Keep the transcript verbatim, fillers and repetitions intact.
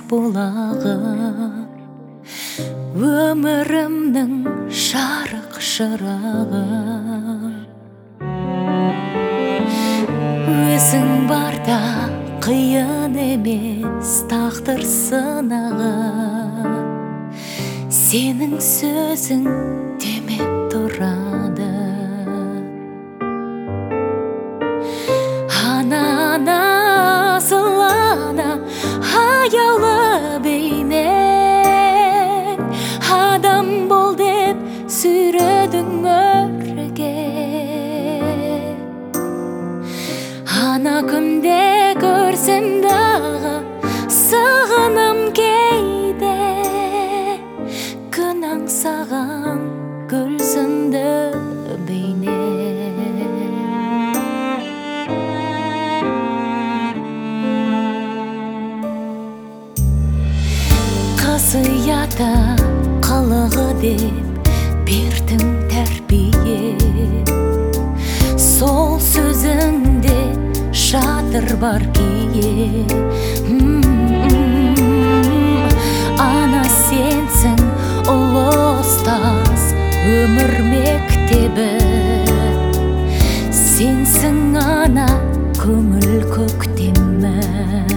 бұлағы, өмірімнің жарық шырағы. Өзің барда қиын емес тағдыр сынағы, сенің сөзің демеп тұрады. Ана-ана сылана аяулы бейнең, адам бол деп сүйредің өрге. Ана күнде көрсем дағы сағынам кейде, күн аңсаған гүлсінді бейне. Қасията қылығы деп бердің тәрбие, сол сөзіңде жатыр бар кие. Ана сенсің ұлы ұстаз өмір мектебі, сенсің ана көңіл көктемі.